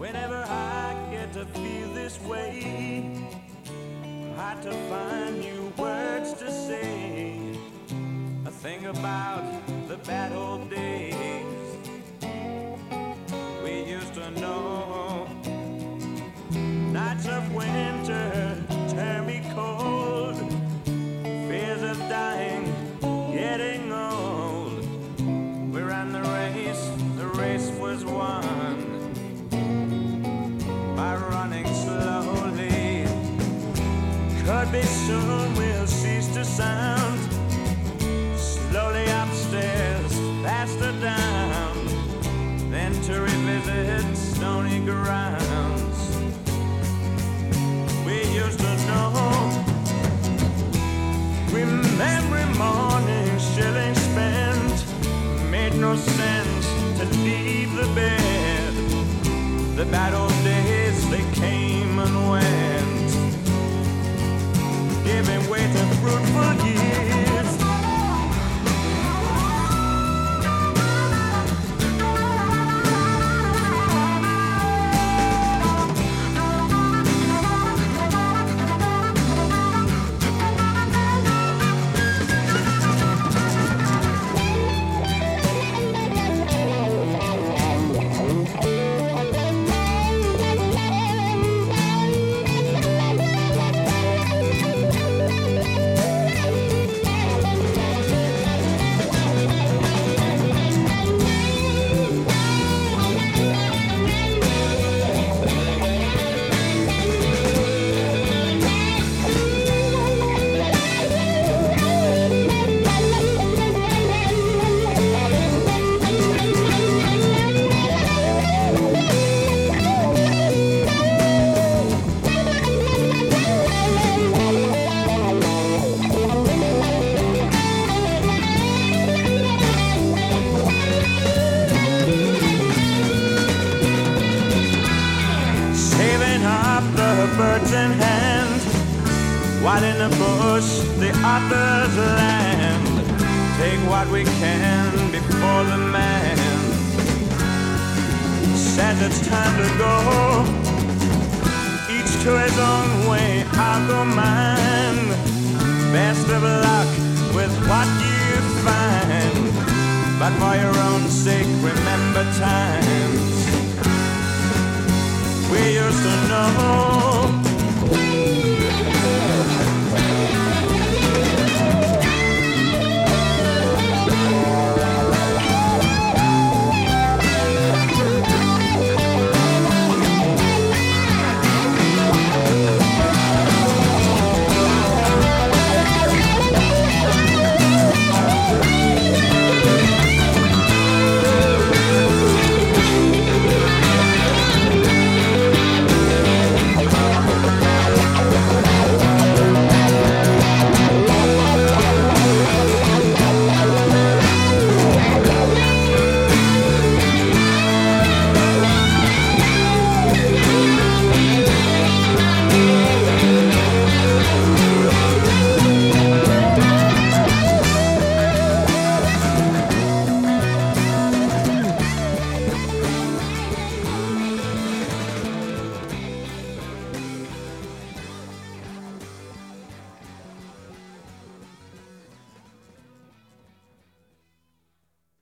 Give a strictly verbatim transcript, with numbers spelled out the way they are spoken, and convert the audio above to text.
Whenever I get to feel this way, hard to find new words to say. I think about the bad old days we used to know. Nights of winter turn me cold, fears of dying, getting old. We ran the race, the race was won by running slowly. Could be soon we'll cease to sound. Slowly upstairs, faster down, then to revisit stony grounds we used to know. Remembering mornings, shillings spent, made no sense to leave the bed. The bad old days, they came and went, giving way to fruitful years. Birds in hand, while in the bush the others land. Take what we can before the man says it's time to go. Each to his own way, I'll go mine. Best of luck with what you find, but for your own sake remember times we used to know.